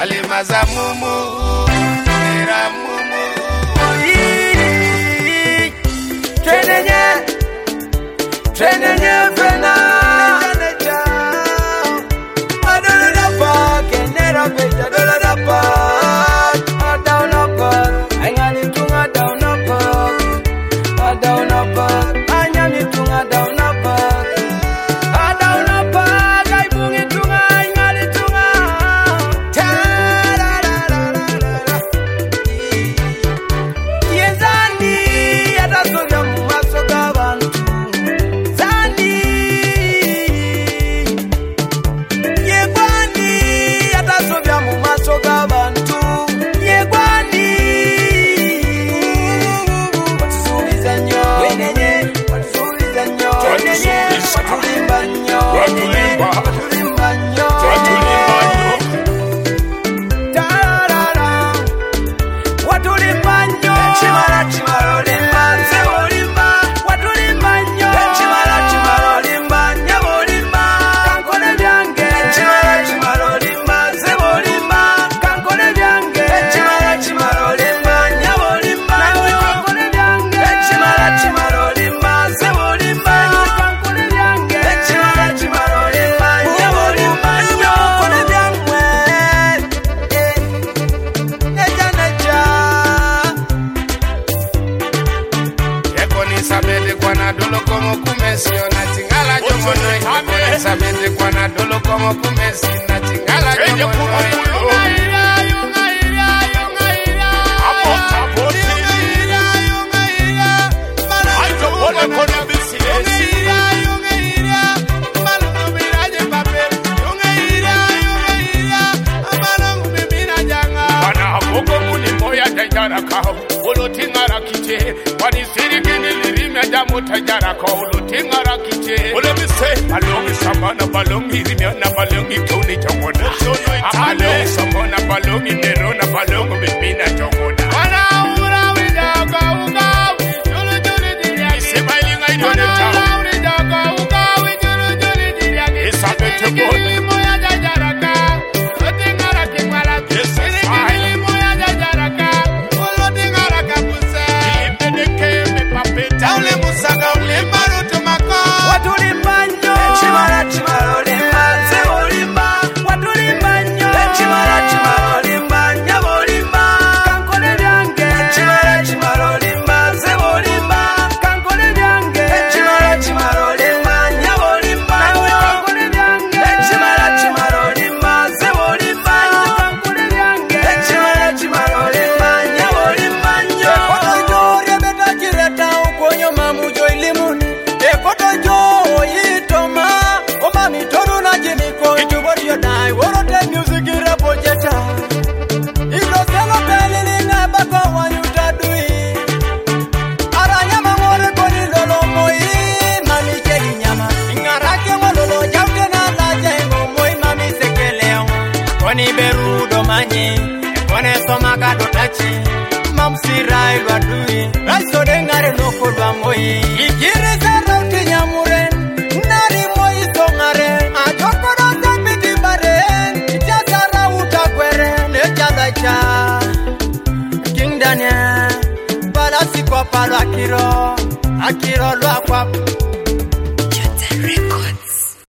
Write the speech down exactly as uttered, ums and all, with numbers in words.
alimaza mumu nira mumu Trenenye Trenenye Fena Adolo da pa Kenera Peja Adolo da pa Adolo pa Angani tunga down pa Adolo pa Angani tunga down pa Adolo pa Gaibungi tunga Angani tunga Ta la la la la la Yezani Adasogya Mumasoga Bantu Zani Yegwani Adasogya Mumasoga Bantu Yegwani Watusubiza nyo Wenenye Watusubiza nyo Wenenye Watulimba nyo Watulimba. Watulimba nyo Watulimba nyo. Ta-ra-ra-ra. Watulimba nyo Chimara chimara olimba Nzebo olimba Watulimba nyo Chimara chimara olimba Nyabo olimba Kankole byange Chimara chimara olimba Nzebo olimba Kankole byange Chimara chimara olimba Nyabo olimba Kankole byange Chimara chimara olimba Nzebo olimba Kankole byange Chimara chimara olimba Nyabo olimba Kankole byange Neja neja Eko ni sabete kwa na dolo como kumesi na tingala jomono. Eko ni sabete kwa na dolo como kumesi na tingala jomono. Balongi samana balongi rimiona balongi tuni jongona. Balongi samana balongi nerona balongi bibina jongona. Wana ura widaga uga julu julu diria. Isemaili ngai dona cha. Widaga uga julu julu diria. Isabete boni moya jajaraka. Otingara kimala. Isemaili moya jajaraka. Otingara kabuse. Ilimedeke me papeta. Ule musaga ule maruto mako. Watulimba nyo Chimara chimara olimba Nzebo olimba Watulimba nyo Chimara chimara olimba Nyabo olimba Kankole byange Chimara chimara olimba Nzebo olimba Kankole byange Chimara chimara olimba Nyabo olimba Kankole byange Chimara chimara olimba Nzebo olimba Kankole byange Chimara chimara olimba Nyabo olimba nyo Ekotojo rebeta kireta ukonyo mamujo ilimuni Ekotojo yitoma Oma mitoru na jiniko Itubori yodai Worote music irapojeta Ilo selo pelili Nabako wa yutadui Aranyama ngore koni lolo moi Mami kegi nyama Ingarake walolo Jaute na laje Ngomoi mami sekeleo Koni berudo manyi Kone soma kado tachi Mamsirai wadui Raiso dengare loko lwa moi Ikiri zara uti nyamuren Nari moi songare Ajoko doza piti baren Ijazara utakwere Leja daicha King Daniel Balasi kwa palo akiro Akiro lwa kwa